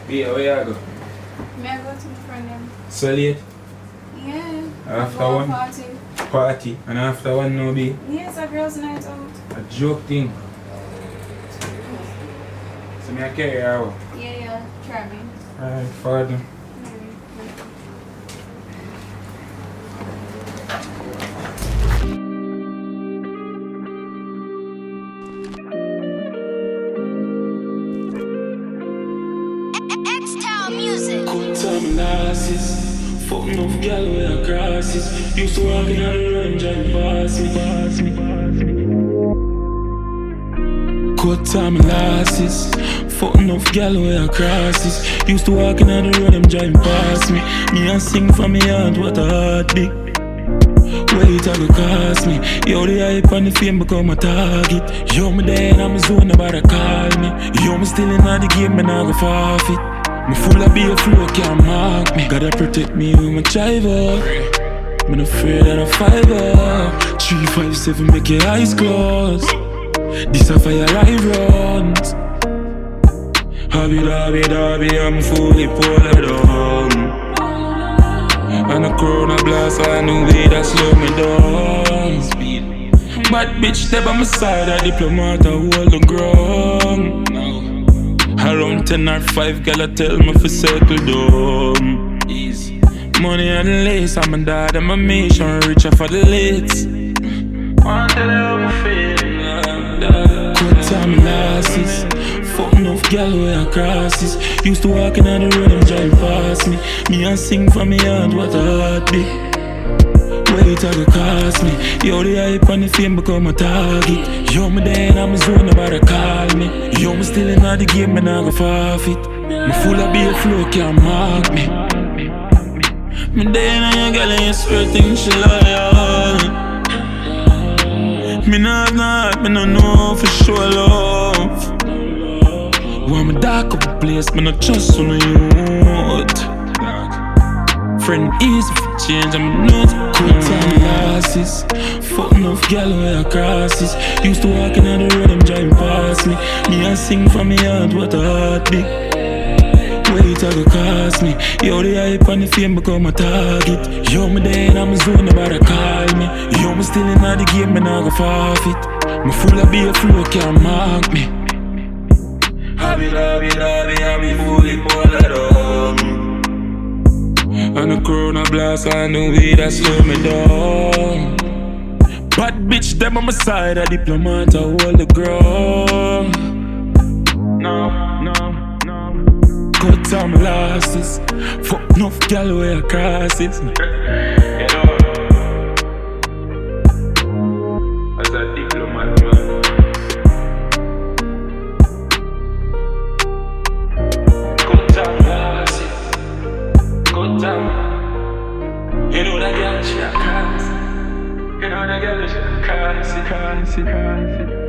Yeah, where you go? May I go to the friend them? So late? Yeah. After Before one? Party. Party. And after one no be? Yes, a girls' night out. A joke thing. So me I carry you out. Yeah. Try me. Alright, father. Maybe. X-Town Music. Good time losses. Fuck enough gal where I crosses. Used to walk in on the road driving past me. Good time losses. Fuck enough gal where I crosses. Used to walk in on the road, them driving past me. Me and sing from me heart, what a heartbeat. Wait, I go cost me. Yo, the hype and the fame become a target. Yo, me there and I'm a zone, nobody call me. Yo, me still in the game, and I go forfeit. Me full of beer flow, can't mark me. Gotta protect me with my chiver. Me not afraid of a 5-up. 357 make your eyes close. This a fire live runs. Hobby, I'm fully pulled on. And a corona blast, I knew way that slow me down. Bad bitch, step on my side, a diplomat, I hold the ground. Around 10 or 5, girl, I tell me for circle down. Easy. Money and lace, I'm a dad, and my mission, richer for the lids. Want to tell me feeling good time losses. Fuck enough gal where I crosses. Used to walk in on the road and drive past me. Me and sing from me heart, what a heartbeat. Wait, I go cost me. Yo, the hype and the fame become a target. Yo, me there and I'm a zone, nobody call me. Yo, me still in the game, and I go forfeit. Me full of beer flow, can't mark me. Me there and your girl and you swear things she loyal. Me not have no heart, me no know for sure love. Want me dark up the place, me not trust on the youth. Friend easy for change, I'm not good time losses. Fuck enough gal where I crosses. Used to walk in on the road, them driving past me. Me and sing from me heart, what a heartbeat. Wait, I go cost me. Yo, the hype and the fame become a target. Yo, me there and I'm a zone, nobody call me. Yo, me still in the game, and I go forfeit. Me full of beer flow, can't mark me. Hobby, I'm fully pulled on. And the corona blast, I know way that slow me down. Bad bitch, them on my side, a diplomat, I hold the ground. No. Good time losses. Fuck enough gal where I crosses. You know, as a diplomat, man. Good time losses. Good time. You know that girl, she a cross. You know that girl, she a cross.